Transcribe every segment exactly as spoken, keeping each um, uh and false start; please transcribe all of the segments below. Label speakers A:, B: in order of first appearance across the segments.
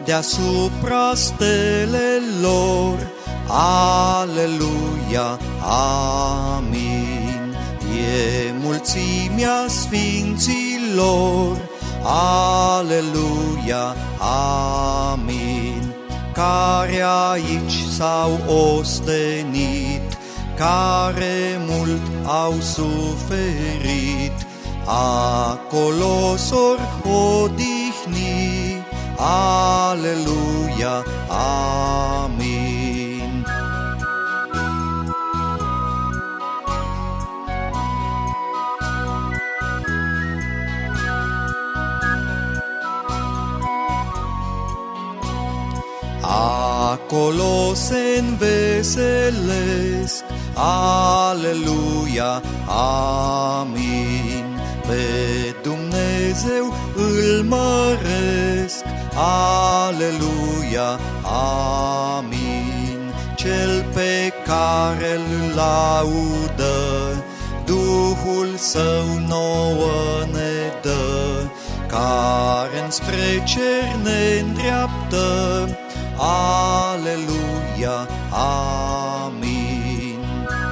A: deasupra stelelor. Aleluia, amin. E mulțimea sfinților. Aleluia, amin. Care aici s-au ostenit, care mult au suferit, acolo s-or odihni. Aleluia, amin. Acolo se înveselesc. Aleluia, amin. Pe Dumnezeu îl măresc. Aleluia, amin. Cel pe care îl laudă, Duhul Său nouă ne dă, care înspre cer ne îndreaptă. Aleluia, amin.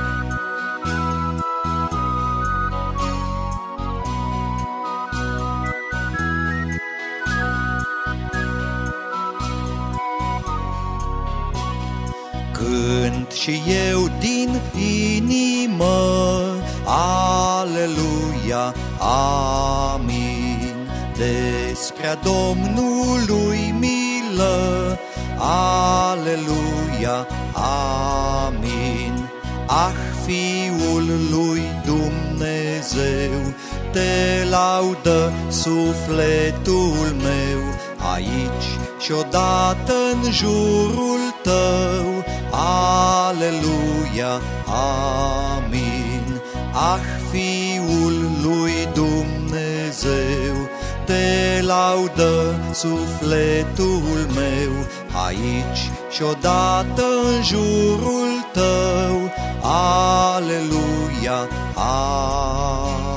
A: Cânt și eu din inimă. Aleluia, amin. Despre-a Domnului milă. Aleluia, amin. Ah, Fiul lui Dumnezeu, te laudă sufletul meu, aici și odată în jurul tău. Aleluia, amin. Ah, Fiul lui Dumnezeu, te laudă sufletul meu, aici și odată în jurul tău. Aleluia, amin.